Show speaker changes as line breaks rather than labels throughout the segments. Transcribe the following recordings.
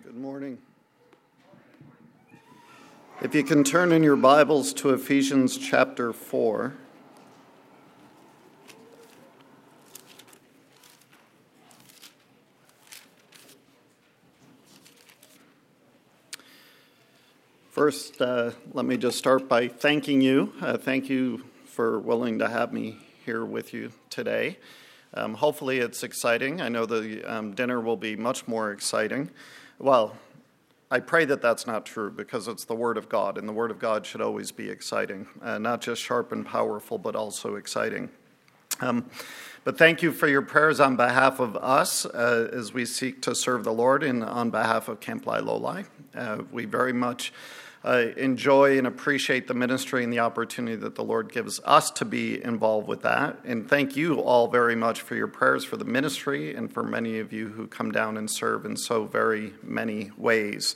Good morning. If you can turn in your Bibles to Ephesians chapter 4. First, let me just start by thanking you. Thank you for willing to have me here with you today. Hopefully it's exciting. I know the dinner will be much more exciting. Well, I pray that that's not true because it's the Word of God, and the Word of God should always be exciting, not just sharp and powerful, but also exciting. But thank you for your prayers on behalf of us as we seek to serve the Lord and on behalf of Camp Lailolai. We very much enjoy and appreciate the ministry and the opportunity that the Lord gives us to be involved with that. And thank you all very much for your prayers for the ministry and for many of you who come down and serve in so very many ways.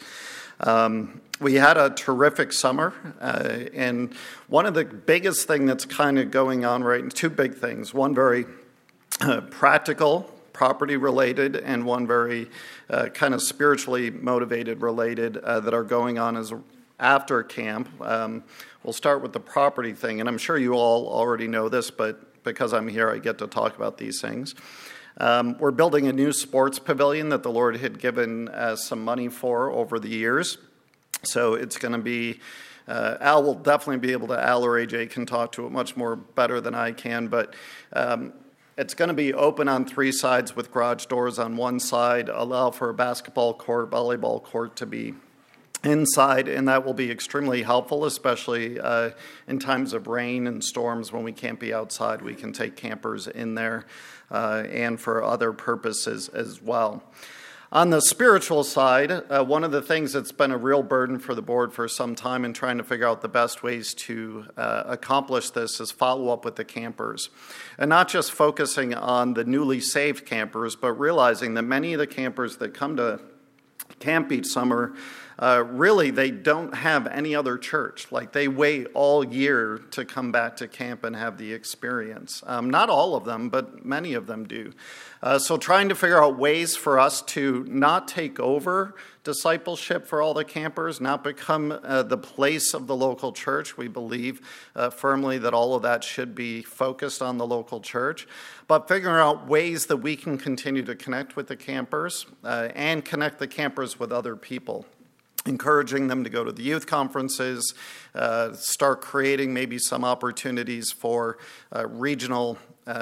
We had a terrific summer, and one of the biggest thing that's kind of going on right now, two big things. One very practical, property related, and one very kind of spiritually motivated related that are going on as after camp. We'll start with the property thing, and I'm sure you all already know this, but because I'm here, I get to talk about these things. We're building a new sports pavilion that the Lord had given some money for over the years. So it's going to be, Al will definitely be able to, Al or AJ can talk to it much more better than I can, but it's going to be open on three sides with garage doors on one side, allow for a basketball court, volleyball court to be inside, and that will be extremely helpful, especially in times of rain and storms when we can't be outside. We can take campers in there and for other purposes as well. On the spiritual side, one of the things that's been a real burden for the board for some time in trying to figure out the best ways to accomplish this is follow up with the campers. And not just focusing on the newly saved campers, but realizing that many of the campers that come to camp each summer, really, they don't have any other church. Like, they wait all year to come back to camp and have the experience. Not all of them, but many of them do. So trying to figure out ways for us to not take over discipleship for all the campers, not become the place of the local church. We believe firmly that all of that should be focused on the local church, but figuring out ways that we can continue to connect with the campers and connect the campers with other people. Encouraging them to go to the youth conferences, start creating maybe some opportunities for regional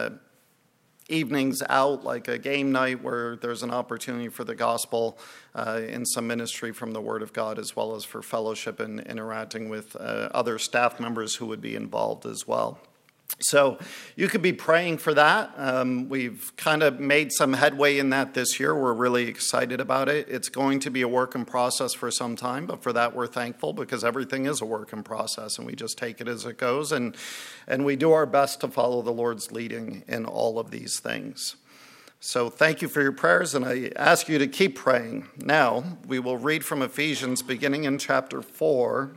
evenings out, like a game night where there's an opportunity for the gospel and some ministry from the Word of God, as well as for fellowship and interacting with other staff members who would be involved as well. So you could be praying for that. We've kind of made some headway in that this year. We're really excited about it. It's going to be a work in process for some time, but for that we're thankful because everything is a work in process and we just take it as it goes and we do our best to follow the Lord's leading in all of these things. So thank you for your prayers, and I ask you to keep praying. Now we will read from Ephesians beginning in chapter 4.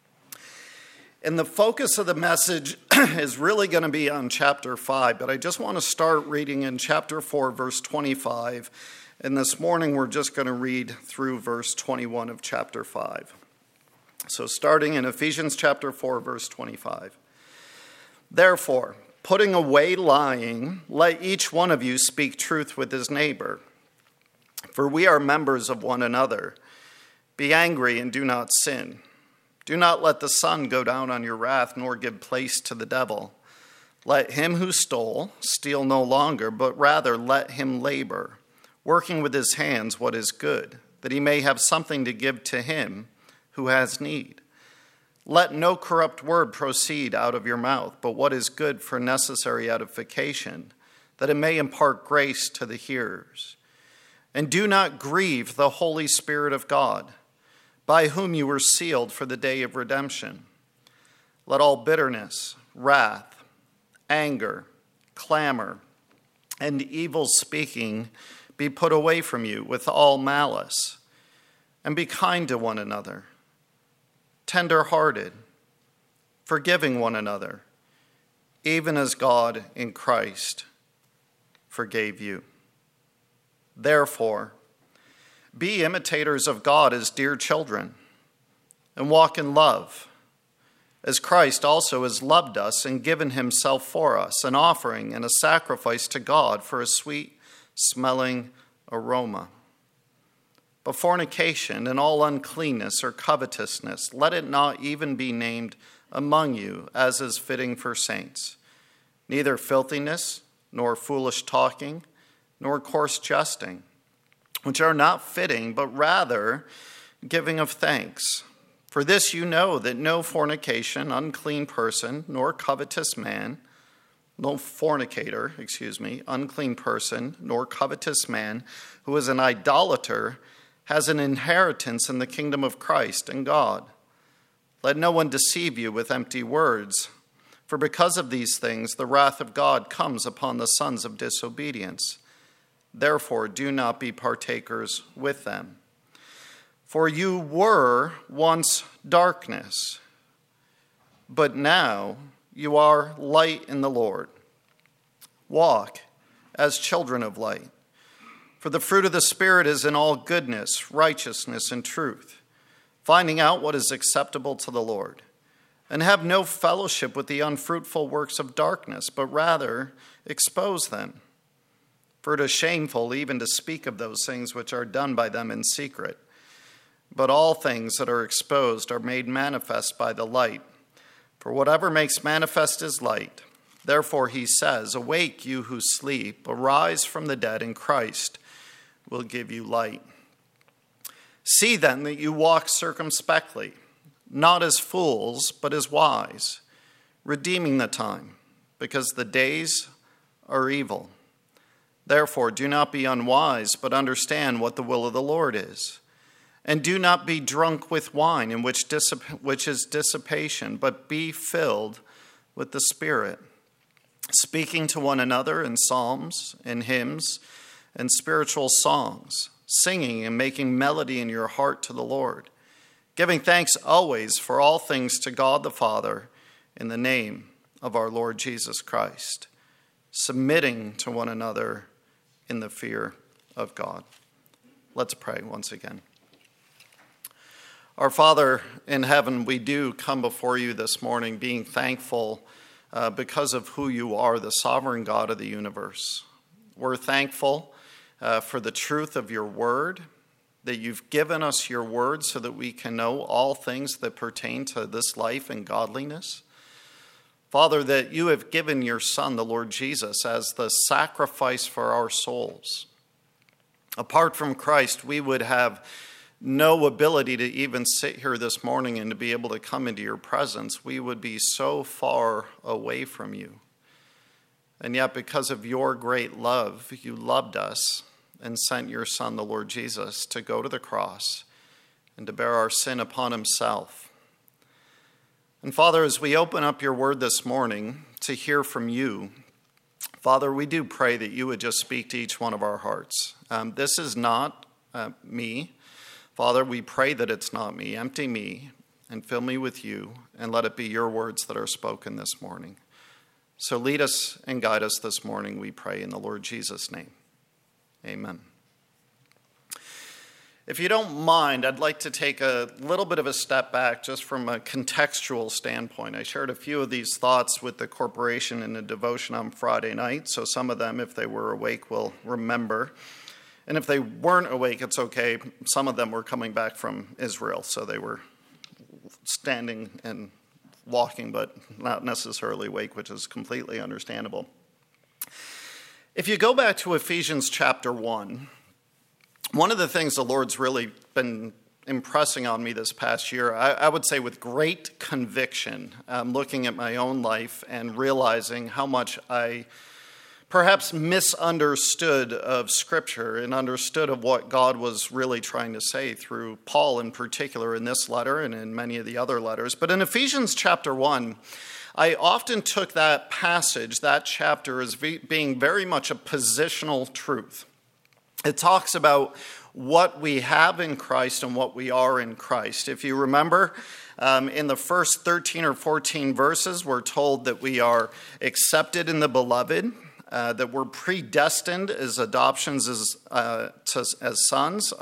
And the focus of the message is really going to be on chapter 5, but I just want to start reading in chapter 4, verse 25. And this morning we're just going to read through verse 21 of chapter 5. So starting in Ephesians chapter 4, verse 25. Therefore, putting away lying, let each one of you speak truth with his neighbor. For we are members of one another. Be angry and do not sin. Do not let the sun go down on your wrath, nor give place to the devil. Let him who stole steal no longer, but rather let him labor, working with his hands what is good, that he may have something to give to him who has need. Let no corrupt word proceed out of your mouth, but what is good for necessary edification, that it may impart grace to the hearers. And do not grieve the Holy Spirit of God, by whom you were sealed for the day of redemption. Let all bitterness, wrath, anger, clamor, and evil speaking be put away from you with all malice. And be kind to one another, tender-hearted, forgiving one another, even as God in Christ forgave you. Therefore, Be imitators of God as dear children, and walk in love, as Christ also has loved us and given himself for us, an offering and a sacrifice to God for a sweet-smelling aroma. But fornication and all uncleanness or covetousness, let it not even be named among you, as is fitting for saints. Neither filthiness, nor foolish talking, nor coarse jesting, which are not fitting, but rather giving of thanks. For this you know, that no fornication, unclean person, nor covetous man, no fornicator, unclean person, nor covetous man, who is an idolater, has an inheritance in the kingdom of Christ and God. Let no one deceive you with empty words, for because of these things the wrath of God comes upon the sons of disobedience. Therefore do not be partakers with them. For you were once darkness, but now you are light in the Lord. Walk as children of light. For the fruit of the Spirit is in all goodness, righteousness, and truth, finding out what is acceptable to the Lord. And have no fellowship with the unfruitful works of darkness, but rather expose them. For it is shameful even to speak of those things which are done by them in secret. But all things that are exposed are made manifest by the light. For whatever makes manifest is light. Therefore he says, awake, you who sleep, arise from the dead, and Christ will give you light. See then that you walk circumspectly, not as fools, but as wise, redeeming the time, because the days are evil. Therefore do not be unwise, but understand what the will of the Lord is. And do not be drunk with wine, in which is dissipation, but be filled with the Spirit, speaking to one another in psalms and hymns and spiritual songs, singing and making melody in your heart to the Lord, giving thanks always for all things to God the Father in the name of our Lord Jesus Christ, submitting to one another in the fear of God. Let's pray once again. Our Father in heaven, we do come before you this morning being thankful because of who you are, the sovereign God of the universe. We're thankful for the truth of your word, that you've given us your word so that we can know all things that pertain to this life and godliness. Father, that you have given your Son, the Lord Jesus, as the sacrifice for our souls. Apart from Christ, we would have no ability to even sit here this morning and to be able to come into your presence. We would be so far away from you. And yet, because of your great love, you loved us and sent your Son, the Lord Jesus, to go to the cross and to bear our sin upon himself. And Father, as we open up your word this morning to hear from you, Father, we do pray that you would just speak to each one of our hearts. This is not me. Father, we pray that it's not me. Empty me and fill me with you, and let it be your words that are spoken this morning. So lead us and guide us this morning, we pray, in the Lord Jesus' name. Amen. If you don't mind, I'd like to take a little bit of a step back just from a contextual standpoint. I shared a few of these thoughts with the corporation in a devotion on Friday night, so some of them, if they were awake, will remember. And if they weren't awake, it's okay. Some of them were coming back from Israel, so they were standing and walking, but not necessarily awake, which is completely understandable. If you go back to Ephesians chapter 1, one of the things the Lord's really been impressing on me this past year, I would say with great conviction, looking at my own life and realizing how much I perhaps misunderstood of Scripture and understood of what God was really trying to say through Paul in particular in this letter and in many of the other letters. But in Ephesians chapter 1, I often took that passage, that chapter, as being very much a positional truth. It talks about what we have in Christ and what we are in Christ. If you remember, in the first 13 or 14 verses, we're told that we are accepted in the beloved, that we're predestined as adoptions as sons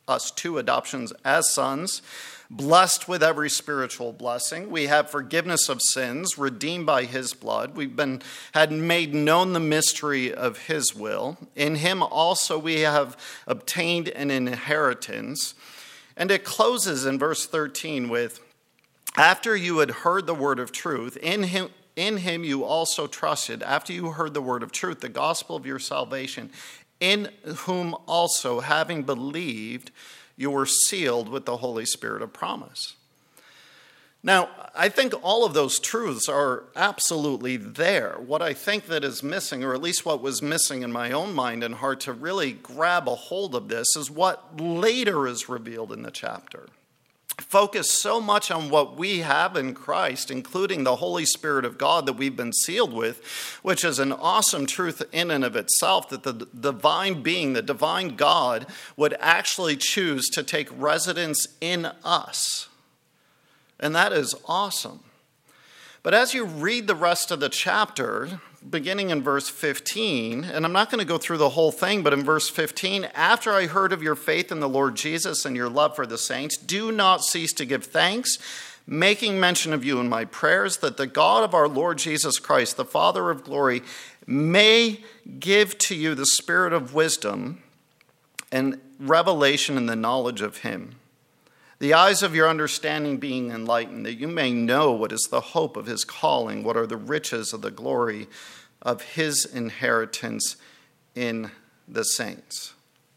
us to adoptions as sons, blessed with every spiritual blessing. We have forgiveness of sins, redeemed by his blood. Had made known the mystery of his will. In him also we have obtained an inheritance. And it closes in verse 13 with, after you had heard the word of truth, in him you also trusted, after you heard the word of truth, the gospel of your salvation, in whom also, having believed, you were sealed with the Holy Spirit of promise. Now, I think all of those truths are absolutely there. What I think that is missing, or at least what was missing in my own mind and heart to really grab a hold of this, is what later is revealed in the chapter. Focus so much on what we have in Christ, including the Holy Spirit of God that we've been sealed with, which is an awesome truth in and of itself, that the divine being, the divine God, would actually choose to take residence in us. And that is awesome. But as you read the rest of the chapter, beginning in verse 15, and I'm not going to go through the whole thing, but in verse 15, after I heard of your faith in the Lord Jesus and your love for the saints, do not cease to give thanks, making mention of you in my prayers, that the God of our Lord Jesus Christ, the Father of glory, may give to you the spirit of wisdom and revelation in the knowledge of him, the eyes of your understanding being enlightened, that you may know what is the hope of his calling, what are the riches of the glory of his inheritance in the saints.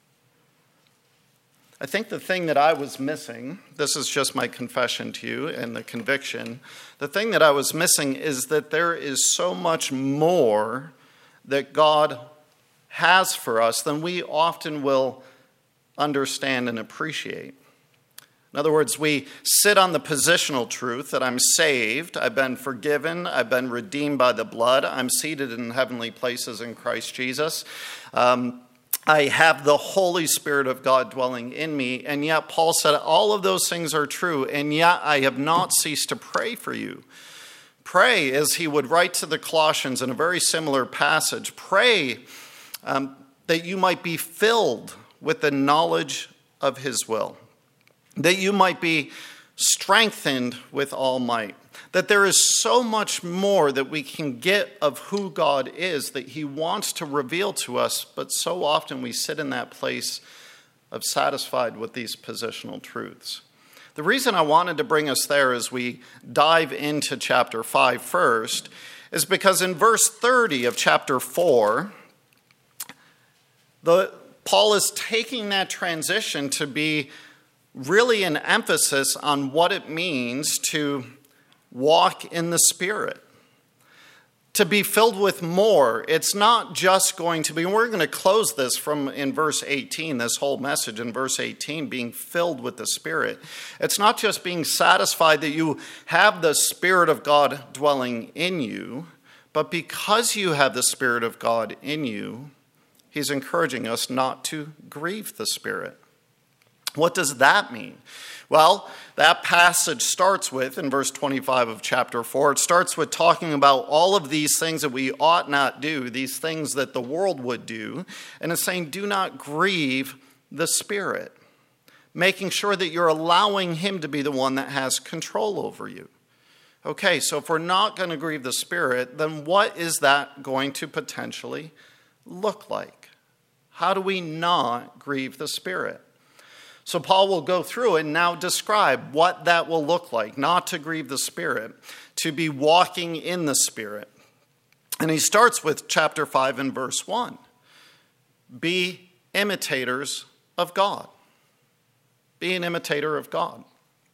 I think the thing that I was missing, this is just my confession to you and the conviction, the thing that I was missing is that there is so much more that God has for us than we often will understand and appreciate. In other words, we sit on the positional truth that I'm saved, I've been forgiven, I've been redeemed by the blood, I'm seated in heavenly places in Christ Jesus. I have the Holy Spirit of God dwelling in me, and yet Paul said all of those things are true, and yet I have not ceased to pray for you. Pray, as he would write to the Colossians in a very similar passage, pray that you might be filled with the knowledge of his will, that you might be strengthened with all might, that there is so much more that we can get of who God is that he wants to reveal to us, but so often we sit in that place of satisfied with these positional truths. The reason I wanted to bring us there as we dive into chapter 5 first is because in verse 30 of chapter 4, Paul is taking that transition to be really an emphasis on what it means to walk in the Spirit, to be filled with more. It's not just going to be, and we're going to close this from in verse 18, this whole message in verse 18, being filled with the Spirit. It's not just being satisfied that you have the Spirit of God dwelling in you, but because you have the Spirit of God in you, he's encouraging us not to grieve the Spirit. What does that mean? Well, that passage starts with, in verse 25 of chapter 4, it starts with talking about all of these things that we ought not do, these things that the world would do, and it's saying, do not grieve the Spirit, making sure that you're allowing him to be the one that has control over you. Okay, so if we're not going to grieve the Spirit, then what is that going to potentially look like? How do we not grieve the Spirit? So Paul will go through and now describe what that will look like, not to grieve the Spirit, to be walking in the Spirit. And he starts with chapter 5 and verse 1. Be imitators of God. Be an imitator of God.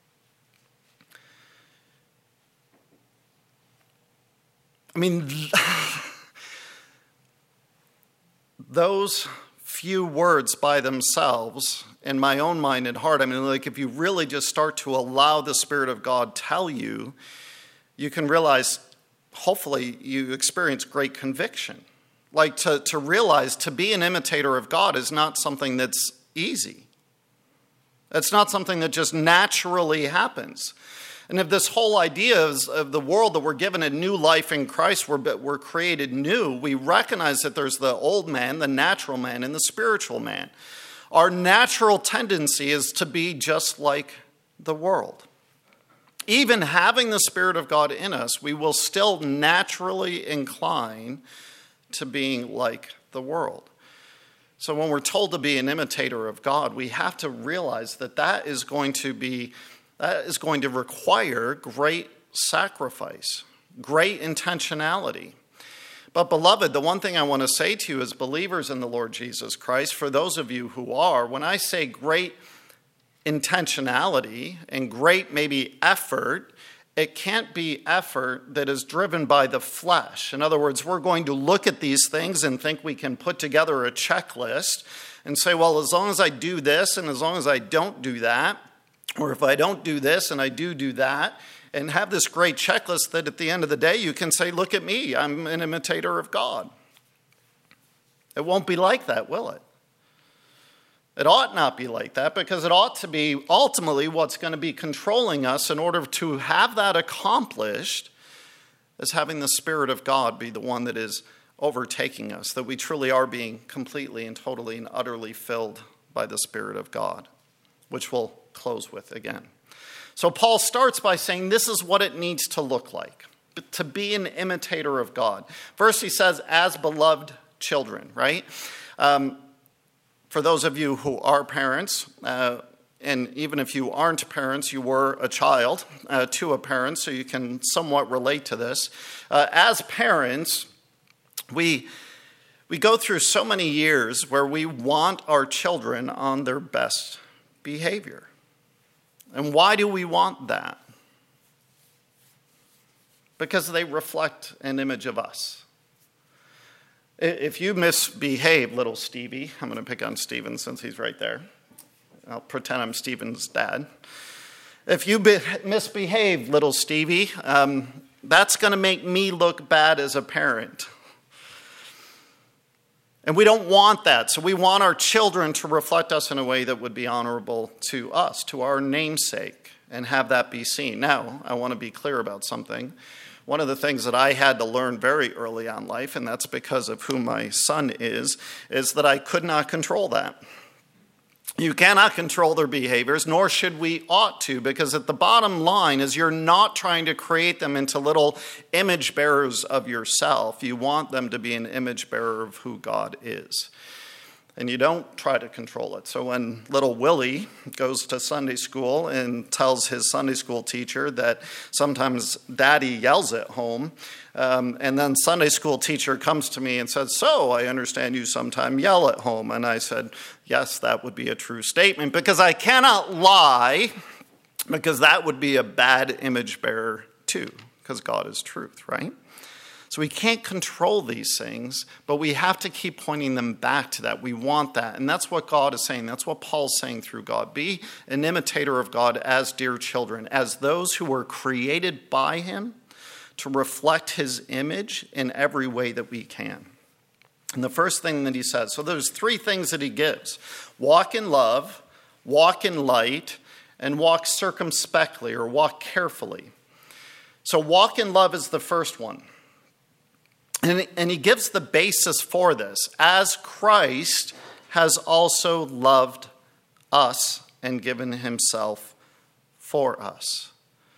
I mean, those few words by themselves, in my own mind and heart, I mean, like if you really just start to allow the Spirit of God tell you, you can realize, hopefully you experience great conviction. Like to realize to be an imitator of God is not something that's easy. It's not something that just naturally happens. And if this whole idea of the world that we're given a new life in Christ, we're created new, we recognize that there's the old man, the natural man, and the spiritual man. Our natural tendency is to be just like the world. Even having the Spirit of God in us, we will still naturally incline to being like the world. So when we're told to be an imitator of God, we have to realize that is going to require great sacrifice, great intentionality. But beloved, the one thing I want to say to you as believers in the Lord Jesus Christ, for those of you who are, when I say great intentionality and great maybe effort, it can't be effort that is driven by the flesh. In other words, we're going to look at these things and think we can put together a checklist and say, well, as long as I do this and as long as I don't do that, or if I don't do this and I do that, and have this great checklist that at the end of the day you can say, look at me, I'm an imitator of God. It won't be like that, will it? It ought not be like that, because it ought to be ultimately what's going to be controlling us in order to have that accomplished is having the Spirit of God be the one that is overtaking us, that we truly are being completely and totally and utterly filled by the Spirit of God, which we'll close with again. So Paul starts by saying this is what it needs to look like, to be an imitator of God. First he says, as beloved children, right? For those of you who are parents, and even if you aren't parents, you were a child to a parent, so you can somewhat relate to this. As parents, we go through so many years where we want our children on their best behavior. And why do we want that? Because they reflect an image of us. If you misbehave, little Stevie, I'm going to pick on Stephen since he's right there. I'll pretend I'm Stephen's dad. If you misbehave, little Stevie, that's going to make me look bad as a parent. And we don't want that. So we want our children to reflect us in a way that would be honorable to us, to our namesake, and have that be seen. Now, I want to be clear about something. One of the things that I had to learn very early on in life, and that's because of who my son is that I could not control that. You cannot control their behaviors, nor should we ought to, because at the bottom line is you're not trying to create them into little image bearers of yourself. You want them to be an image bearer of who God is. And you don't try to control it. So when little Willie goes to Sunday school and tells his Sunday school teacher that sometimes daddy yells at home, and then Sunday school teacher comes to me and says, so I understand you sometimes yell at home. And I said, yes, that would be a true statement, because I cannot lie, because that would be a bad image bearer too, because God is truth, right? So we can't control these things, but we have to keep pointing them back to that. We want that. And that's what God is saying. That's what Paul's saying through God. Be an imitator of God as dear children, as those who were created by him to reflect his image in every way that we can. And the first thing that he says, so there's three things that he gives. Walk in love, walk in light, and walk circumspectly, or walk carefully. So walk in love is the first one. And he gives the basis for this. As Christ has also loved us and given himself for us.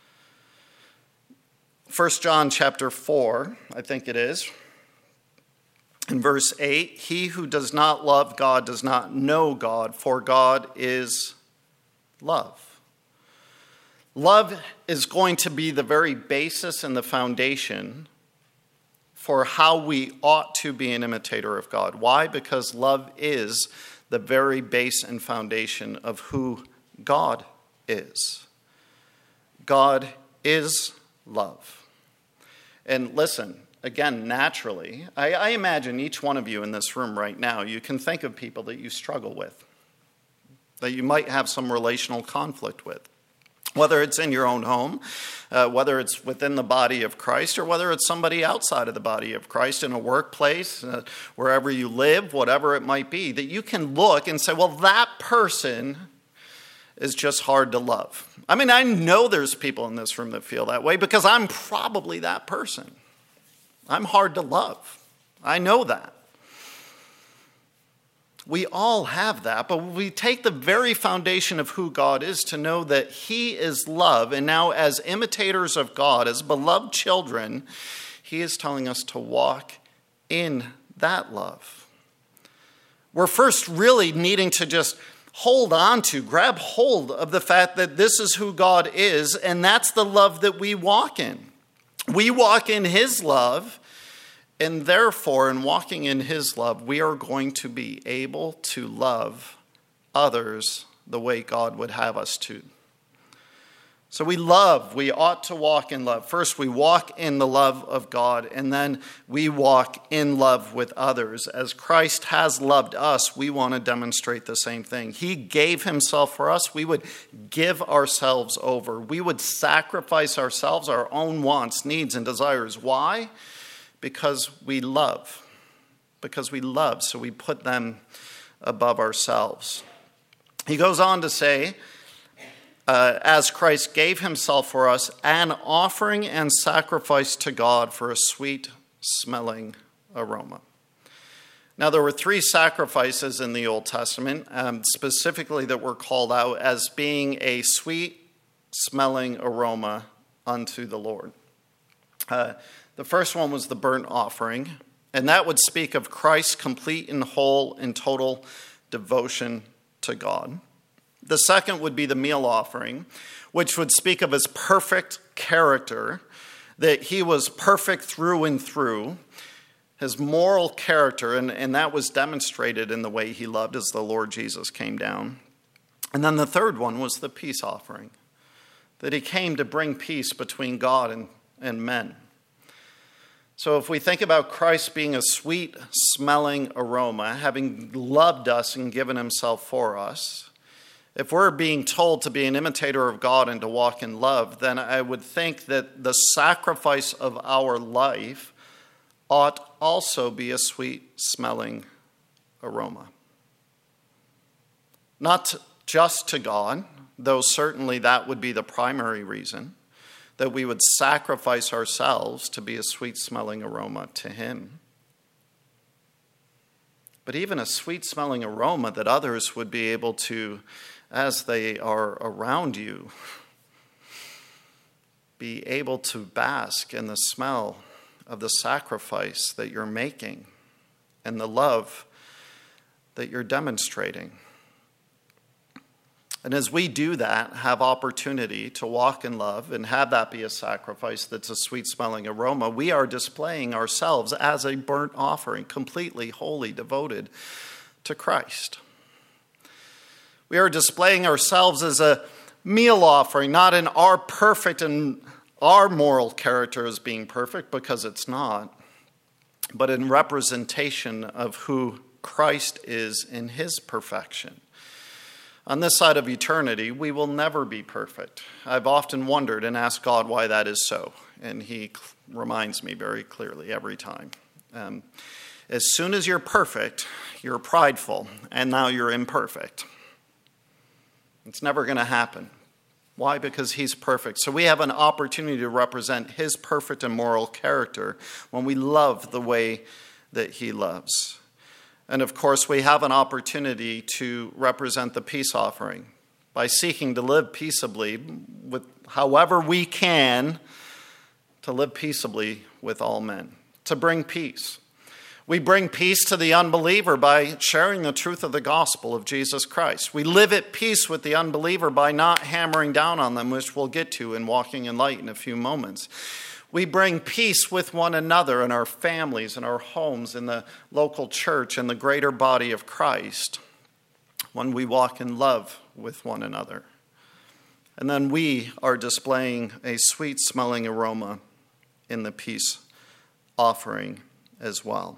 1 John chapter 4, I think it is, in verse 8, he who does not love God does not know God, for God is love. Love is going to be the very basis and the foundation for how we ought to be an imitator of God. Why? Because love is the very base and foundation of who God is. God is love. And listen, again, naturally, I imagine each one of you in this room right now, you can think of people that you struggle with, that you might have some relational conflict with. Whether it's in your own home, whether it's within the body of Christ, or whether it's somebody outside of the body of Christ in a workplace, wherever you live, whatever it might be, that you can look and say, well, that person is just hard to love. I mean, I know there's people in this room that feel that way because I'm probably that person. I'm hard to love. I know that. We all have that, but we take the very foundation of who God is to know that he is love. And now as imitators of God, as beloved children, he is telling us to walk in that love. We're first really needing to just grab hold of the fact that this is who God is, and that's the love that we walk in. We walk in his love, and therefore, in walking in his love, we are going to be able to love others the way God would have us to. So we ought to walk in love. First, we walk in the love of God, and then we walk in love with others. As Christ has loved us, we want to demonstrate the same thing. He gave himself for us. We would give ourselves over. We would sacrifice ourselves, our own wants, needs, and desires. Why? Because we love. So we put them above ourselves. He goes on to say, as Christ gave himself for us, an offering and sacrifice to God for a sweet-smelling aroma. Now, there were 3 sacrifices in the Old Testament, specifically that were called out as being a sweet-smelling aroma unto the Lord. The first one was the burnt offering, and that would speak of Christ's complete and whole and total devotion to God. The second would be the meal offering, which would speak of his perfect character, that he was perfect through and through, his moral character, and that was demonstrated in the way he loved as the Lord Jesus came down. And then the third one was the peace offering, that he came to bring peace between God and men. So if we think about Christ being a sweet-smelling aroma, having loved us and given himself for us, if we're being told to be an imitator of God and to walk in love, then I would think that the sacrifice of our life ought also be a sweet-smelling aroma. Not just to God, though certainly that would be the primary reason, that we would sacrifice ourselves to be a sweet-smelling aroma to him. But even a sweet-smelling aroma that others would be able to, as they are around you, be able to bask in the smell of the sacrifice that you're making and the love that you're demonstrating. And as we do that, have opportunity to walk in love and have that be a sacrifice that's a sweet-smelling aroma, we are displaying ourselves as a burnt offering, completely, wholly devoted to Christ. We are displaying ourselves as a meal offering, not in our perfect and our moral character as being perfect, because it's not, but in representation of who Christ is in his perfection. On this side of eternity, we will never be perfect. I've often wondered and asked God why that is so, and he reminds me very clearly every time. As soon as you're perfect, you're prideful, and now you're imperfect. It's never going to happen. Why? Because he's perfect. So we have an opportunity to represent his perfect and moral character when we love the way that he loves. And of course, we have an opportunity to represent the peace offering by seeking to live peaceably with however we can, to live peaceably with all men, to bring peace. We bring peace to the unbeliever by sharing the truth of the gospel of Jesus Christ. We live at peace with the unbeliever by not hammering down on them, which we'll get to in Walking in Light in a few moments. We bring peace with one another in our families, in our homes, in the local church, in the greater body of Christ when we walk in love with one another. And then we are displaying a sweet-smelling aroma in the peace offering as well.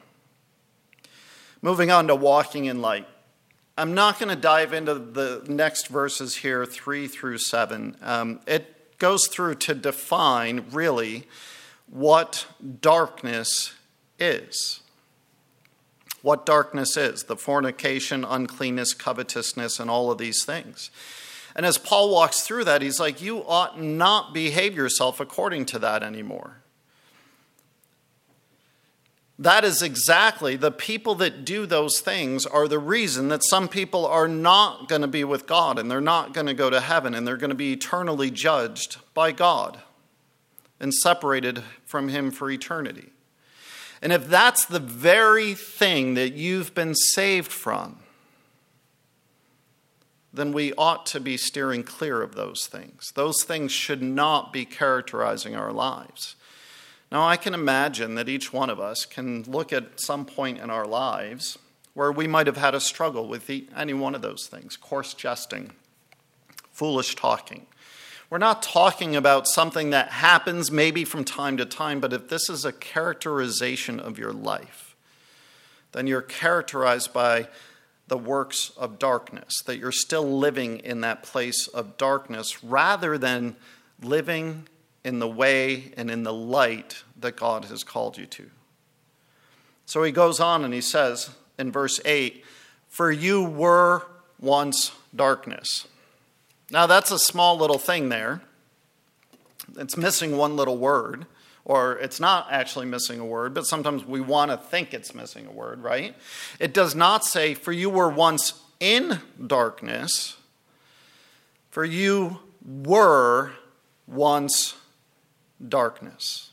Moving on to walking in light. I'm not going to dive into the next verses here, 3 through 7. It goes through to define, really, what darkness is. What darkness is, the fornication, uncleanness, covetousness, and all of these things. And as Paul walks through that, he's like, you ought not behave yourself according to that anymore. That is exactly the people that do those things are the reason that some people are not going to be with God and they're not going to go to heaven and they're going to be eternally judged by God and separated from him for eternity. And if that's the very thing that you've been saved from, then we ought to be steering clear of those things. Those things should not be characterizing our lives. Now, I can imagine that each one of us can look at some point in our lives where we might have had a struggle with any one of those things. Coarse jesting, foolish talking. We're not talking about something that happens maybe from time to time, but if this is a characterization of your life, then you're characterized by the works of darkness, that you're still living in that place of darkness rather than living in the way and in the light that God has called you to. So he goes on and he says in verse 8, "For you were once darkness." Now that's a small little thing there. It's missing one little word, or it's not actually missing a word, but sometimes we want to think it's missing a word, right? It does not say, "For you were once in darkness," for you were once darkness.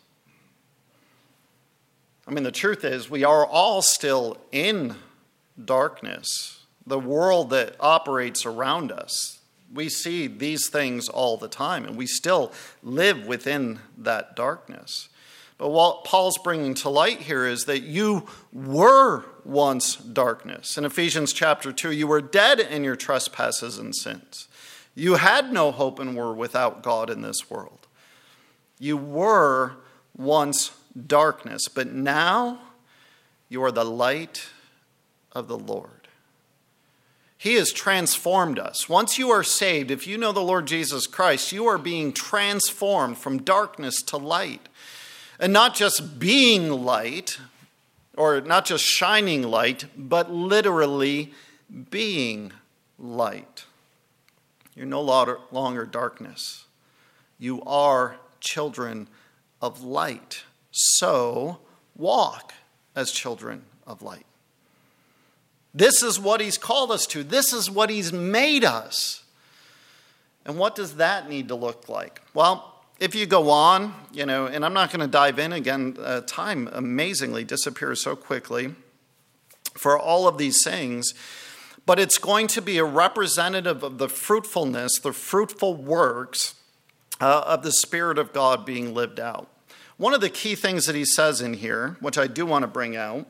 I mean, the truth is, we are all still in darkness. The world that operates around us, we see these things all the time, and we still live within that darkness. But what Paul's bringing to light here is that you were once darkness. In Ephesians chapter 2, you were dead in your trespasses and sins. You had no hope and were without God in this world. You were once darkness, but now you are the light of the Lord. He has transformed us. Once you are saved, if you know the Lord Jesus Christ, you are being transformed from darkness to light. And not just being light, or not just shining light, but literally being light. You're no longer darkness. You are children of light. So walk as children of light. This is what he's called us to. This is what he's made us. And what does that need to look like? Well, if you go on, and I'm not going to dive in again, time amazingly disappears so quickly for all of these things, but it's going to be a representative of the fruitfulness, the fruitful works of the Spirit of God being lived out. One of the key things that he says in here, which I do want to bring out,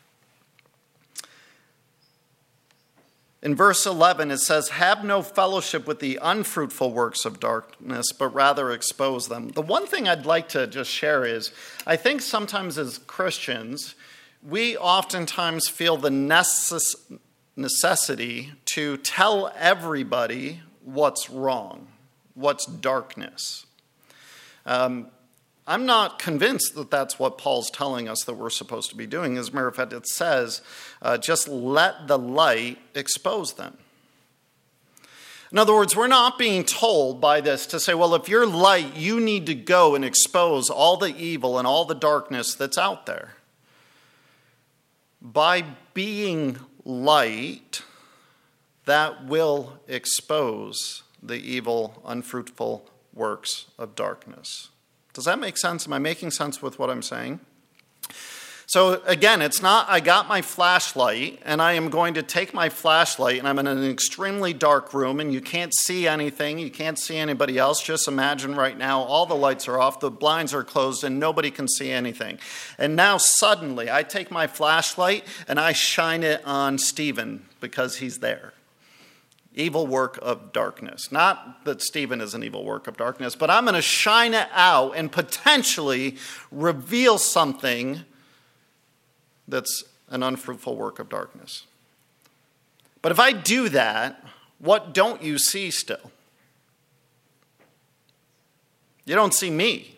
in verse 11 it says, "Have no fellowship with the unfruitful works of darkness, but rather expose them." The one thing I'd like to just share is, I think sometimes as Christians, we oftentimes feel the necessity to tell everybody what's wrong, what's darkness. I'm not convinced that that's what Paul's telling us that we're supposed to be doing. As a matter of fact, it says, just let the light expose them. In other words, we're not being told by this to say, well, if you're light, you need to go and expose all the evil and all the darkness that's out there. By being light, that will expose the evil, unfruitful works of darkness. Does that make sense? Am I making sense with what I'm saying? So again, it's not I got my flashlight and I am going to take my flashlight and I'm in an extremely dark room and you can't see anything, you can't see anybody else. Just imagine right now all the lights are off, the blinds are closed and nobody can see anything. And now suddenly I take my flashlight and I shine it on Stephen because he's there. Evil work of darkness. Not that Stephen is an evil work of darkness, but I'm going to shine it out and potentially reveal something that's an unfruitful work of darkness. But if I do that, what don't you see still? You don't see me.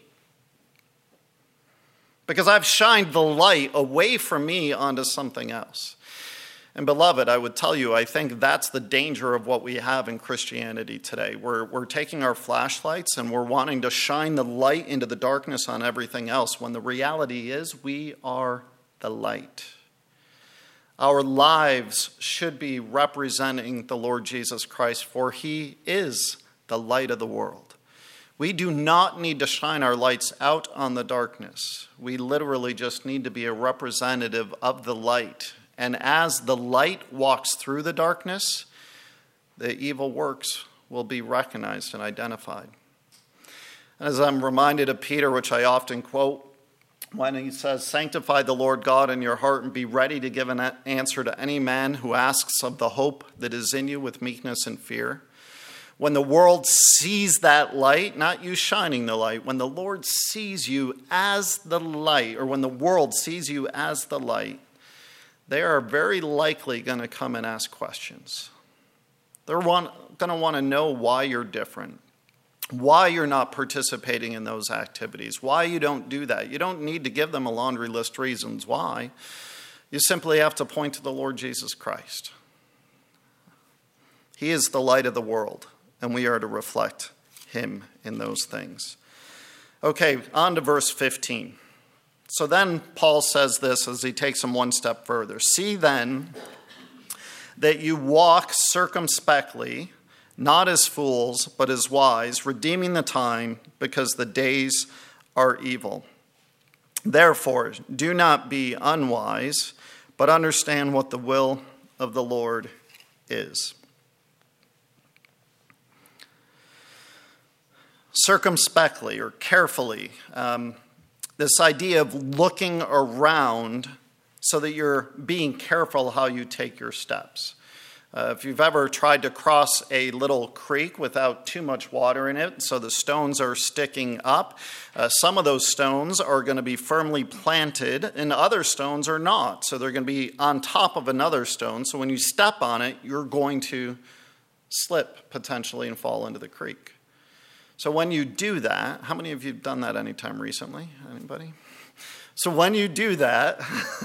Because I've shined the light away from me onto something else. And beloved, I would tell you, I think that's the danger of what we have in Christianity today. We're taking our flashlights and we're wanting to shine the light into the darkness on everything else, when the reality is we are the light. Our lives should be representing the Lord Jesus Christ, for he is the light of the world. We do not need to shine our lights out on the darkness. We literally just need to be a representative of the light. And as the light walks through the darkness, the evil works will be recognized and identified. As I'm reminded of Peter, which I often quote, when he says, "Sanctify the Lord God in your heart and be ready to give an answer to any man who asks of the hope that is in you with meekness and fear." When the world sees that light, not you shining the light, when the Lord sees you as the light, or when the world sees you as the light, they are very likely going to come and ask questions. They're going to want to know why you're different, why you're not participating in those activities, why you don't do that. You don't need to give them a laundry list of reasons why. You simply have to point to the Lord Jesus Christ. He is the light of the world, and we are to reflect him in those things. Okay, on to verse 15. So then Paul says this as he takes them one step further. "See then that you walk circumspectly, not as fools, but as wise, redeeming the time, because the days are evil. Therefore, do not be unwise, but understand what the will of the Lord is." Circumspectly, or carefully, this idea of looking around so that you're being careful how you take your steps. If you've ever tried to cross a little creek without too much water in it, so the stones are sticking up, some of those stones are going to be firmly planted and other stones are not. So they're going to be on top of another stone. So when you step on it, you're going to slip potentially and fall into the creek. So when you do that, how many of you have done that anytime recently? Anybody? So when you do that,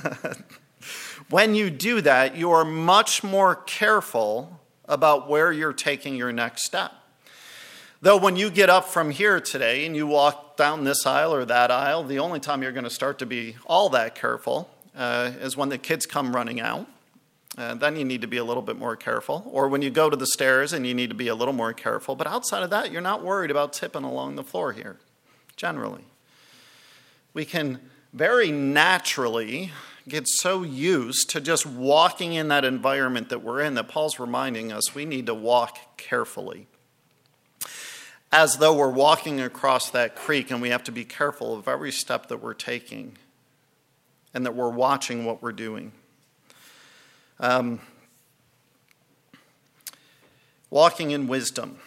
you are much more careful about where you're taking your next step. Though when you get up from here today and you walk down this aisle or that aisle, the only time you're going to start to be all that careful is when the kids come running out. Then you need to be a little bit more careful. Or when you go to the stairs and you need to be a little more careful. But outside of that, you're not worried about tipping along the floor here, generally. We can very naturally get so used to just walking in that environment that we're in that Paul's reminding us we need to walk carefully. As though we're walking across that creek and we have to be careful of every step that we're taking and that we're watching what we're doing. Walking in wisdom.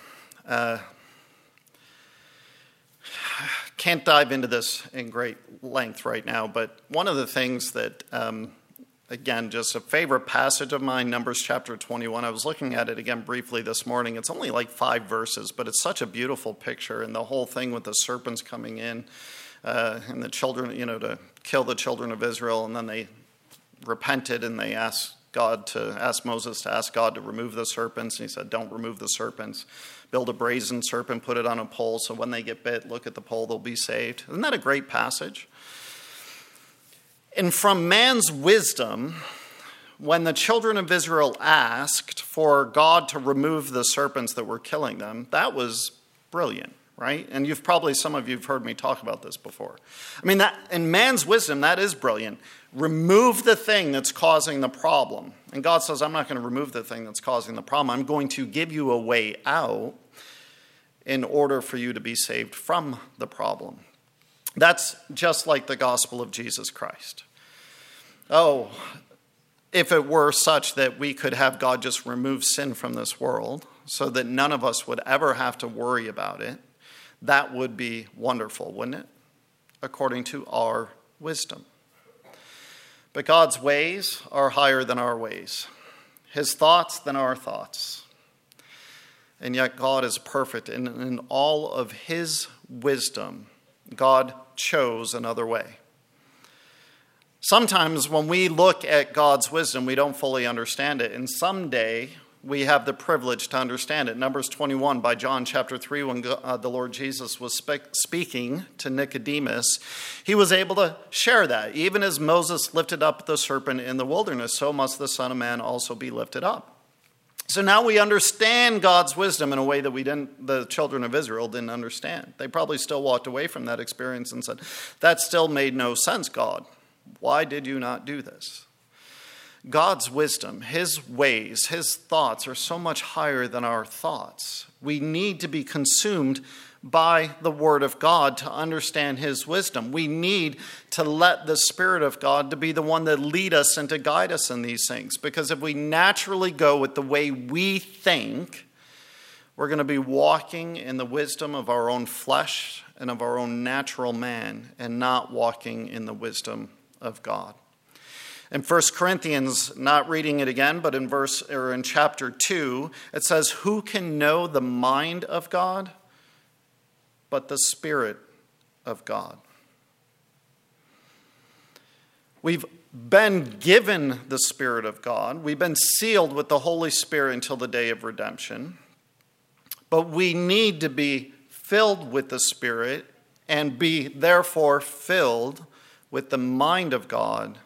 Can't dive into this in great length right now, but one of the things that, again, just a favorite passage of mine, Numbers chapter 21. I was looking at it again briefly this morning. It's only like 5 verses, but it's such a beautiful picture, and the whole thing with the serpents coming in and the children, to kill the children of Israel, and then they repented and they asked Moses to ask God to remove the serpents, and he said, "Don't remove the serpents. Build a brazen serpent, put it on a pole, so when they get bit, look at the pole, they'll be saved." Isn't that a great passage? And from man's wisdom, when the children of Israel asked for God to remove the serpents that were killing them, that was brilliant, right? And some of you have heard me talk about this before. I mean, that in man's wisdom, that is brilliant. Remove the thing that's causing the problem. And God says, I'm not going to remove the thing that's causing the problem. I'm going to give you a way out in order for you to be saved from the problem. That's just like the gospel of Jesus Christ. Oh, if it were such that we could have God just remove sin from this world so that none of us would ever have to worry about it, that would be wonderful, wouldn't it? According to our wisdom. But God's ways are higher than our ways, his thoughts than our thoughts. And yet God is perfect, and in all of his wisdom, God chose another way. Sometimes when we look at God's wisdom, we don't fully understand it, and someday we have the privilege to understand it. Numbers 21 by John chapter 3, when the Lord Jesus was speaking to Nicodemus, he was able to share that. Even as Moses lifted up the serpent in the wilderness, so must the Son of Man also be lifted up. So now we understand God's wisdom in a way that the children of Israel didn't understand. They probably still walked away from that experience and said, that still made no sense, God. Why did you not do this? God's wisdom, his ways, his thoughts are so much higher than our thoughts. We need to be consumed by the word of God to understand his wisdom. We need to let the Spirit of God to be the one that lead us and to guide us in these things. Because if we naturally go with the way we think, we're going to be walking in the wisdom of our own flesh and of our own natural man and not walking in the wisdom of God. In 1 Corinthians, not reading it again, but in chapter 2, it says, "Who can know the mind of God but the Spirit of God?" We've been given the Spirit of God. We've been sealed with the Holy Spirit until the day of redemption. But we need to be filled with the Spirit and be therefore filled with the mind of God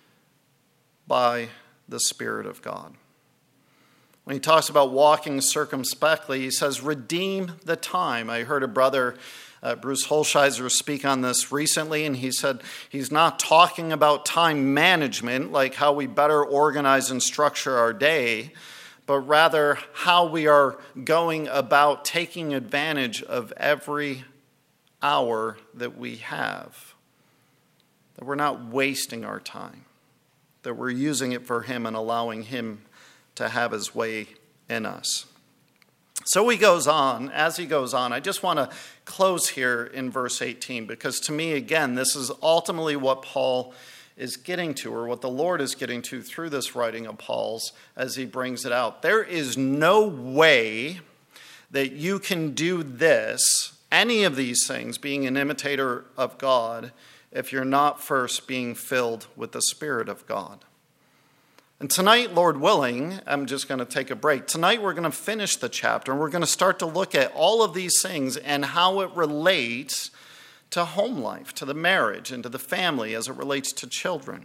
by the Spirit of God. When he talks about walking circumspectly, he says, redeem the time. I heard a brother, Bruce Holsheiser, speak on this recently, and he said he's not talking about time management, like how we better organize and structure our day, but rather how we are going about taking advantage of every hour that we have. That we're not wasting our time. That we're using it for him and allowing him to have his way in us. So he goes on, as he goes on, I just want to close here in verse 18, because to me, again, this is ultimately what Paul is getting to, or what the Lord is getting to through this writing of Paul's as he brings it out. There is no way that you can do this, any of these things, being an imitator of God, if you're not first being filled with the Spirit of God. And tonight, Lord willing, I'm just going to take a break. Tonight we're going to finish the chapter, and we're going to start to look at all of these things and how it relates to home life, to the marriage, and to the family as it relates to children.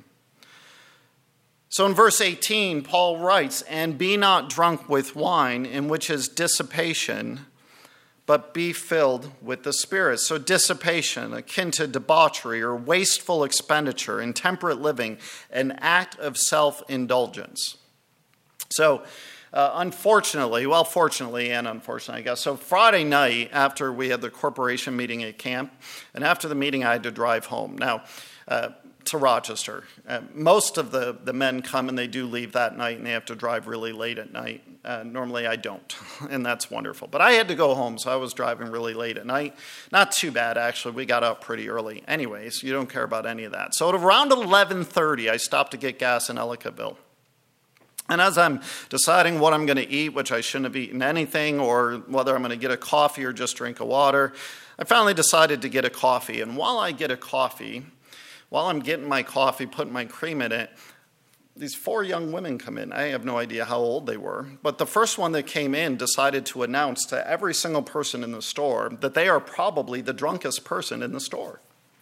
So in verse 18, Paul writes, "And be not drunk with wine, in which is dissipation, but be filled with the Spirit." So dissipation, akin to debauchery or wasteful expenditure, intemperate living, an act of self-indulgence. So fortunately and unfortunately, I guess. So Friday night, after we had the corporation meeting at camp, and after the meeting I had to drive home. Now, to Rochester. Most of the men come and they do leave that night and they have to drive really late at night. Normally I don't, and that's wonderful. But I had to go home, so I was driving really late at night. Not too bad, actually. We got up pretty early. Anyways, you don't care about any of that. So at around 11:30, I stopped to get gas in Ellicottville. And as I'm deciding what I'm going to eat, which I shouldn't have eaten anything, or whether I'm going to get a coffee or just drink a water, I finally decided to get a coffee. And while I'm getting my coffee, putting my cream in it, these 4 young women come in. I have no idea how old they were. But the first one that came in decided to announce to every single person in the store that they are probably the drunkest person in the store.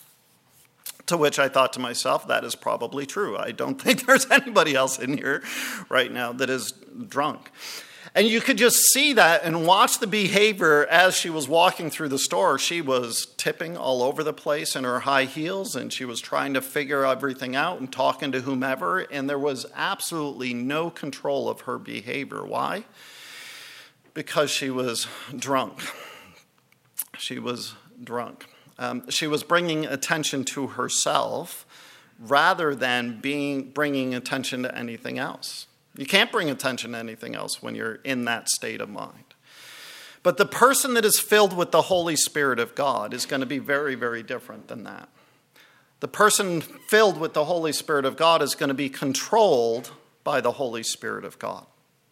To which I thought to myself, that is probably true. I don't think there's anybody else in here right now that is drunk. And you could just see that and watch the behavior as she was walking through the store. She was tipping all over the place in her high heels, and she was trying to figure everything out and talking to whomever, and there was absolutely no control of her behavior. Why? Because she was drunk. She was drunk. She was bringing attention to herself rather than bringing attention to anything else. You can't bring attention to anything else when you're in that state of mind. But the person that is filled with the Holy Spirit of God is going to be very, very different than that. The person filled with the Holy Spirit of God is going to be controlled by the Holy Spirit of God.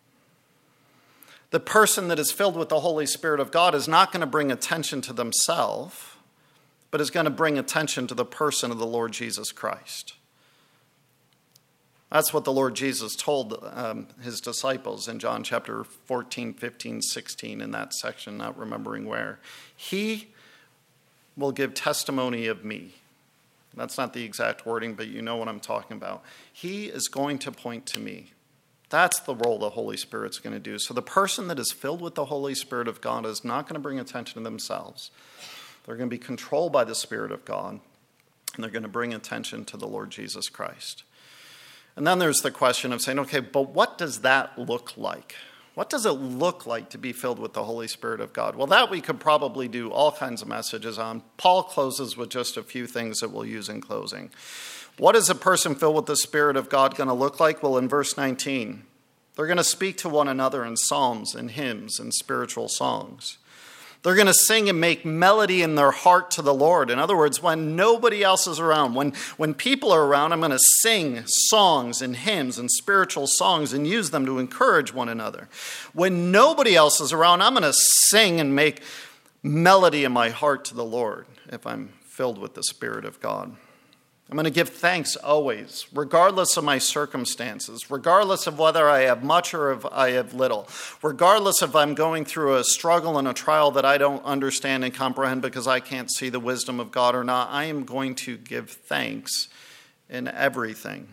The person that is filled with the Holy Spirit of God is not going to bring attention to themselves, but is going to bring attention to the person of the Lord Jesus Christ. That's what the Lord Jesus told his disciples in John chapter 14, 15, 16, in that section, not remembering where. He will give testimony of me. That's not the exact wording, but you know what I'm talking about. He is going to point to me. That's the role the Holy Spirit's going to do. So the person that is filled with the Holy Spirit of God is not going to bring attention to themselves. They're going to be controlled by the Spirit of God, and they're going to bring attention to the Lord Jesus Christ. And then there's the question of saying, okay, but what does that look like? What does it look like to be filled with the Holy Spirit of God? Well, that we could probably do all kinds of messages on. Paul closes with just a few things that we'll use in closing. What is a person filled with the Spirit of God going to look like? Well, in verse 19, they're going to speak to one another in psalms and hymns and spiritual songs. They're going to sing and make melody in their heart to the Lord. In other words, when nobody else is around, when people are around, I'm going to sing songs and hymns and spiritual songs and use them to encourage one another. When nobody else is around, I'm going to sing and make melody in my heart to the Lord if I'm filled with the Spirit of God. I'm going to give thanks always, regardless of my circumstances, regardless of whether I have much or if I have little, regardless if I'm going through a struggle and a trial that I don't understand and comprehend because I can't see the wisdom of God or not. I am going to give thanks in everything.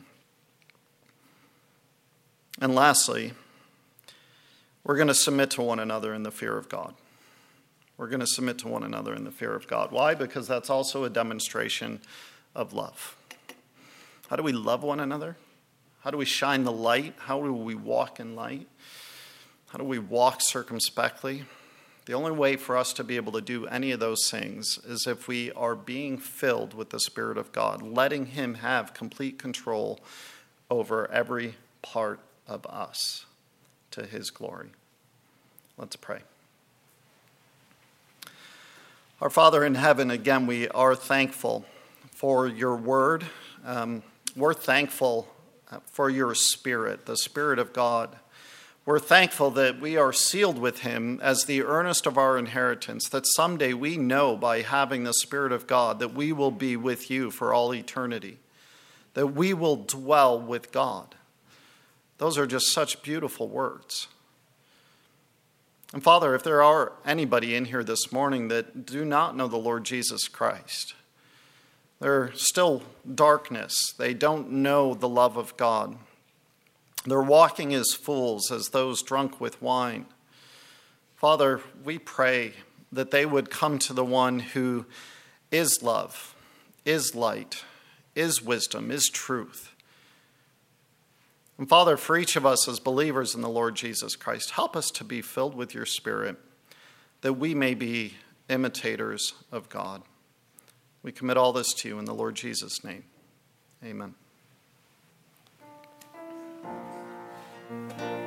And lastly, we're going to submit to one another in the fear of God. We're going to submit to one another in the fear of God. Why? Because that's also a demonstration of love. How do we love one another? How do we shine the light? How do we walk in light? How do we walk circumspectly? The only way for us to be able to do any of those things is if we are being filled with the Spirit of God, letting Him have complete control over every part of us to His glory. Let's pray. Our Father in heaven, again, we are thankful for your word. We're thankful for your Spirit, the Spirit of God. We're thankful that we are sealed with Him as the earnest of our inheritance, that someday we know by having the Spirit of God that we will be with you for all eternity, that we will dwell with God. Those are just such beautiful words. And Father, if there are anybody in here this morning that do not know the Lord Jesus Christ, they're still darkness. They don't know the love of God. They're walking as fools, as those drunk with wine. Father, we pray that they would come to the one who is love, is light, is wisdom, is truth. And Father, for each of us as believers in the Lord Jesus Christ, help us to be filled with your Spirit, that we may be imitators of God. We commit all this to you in the Lord Jesus' name. Amen.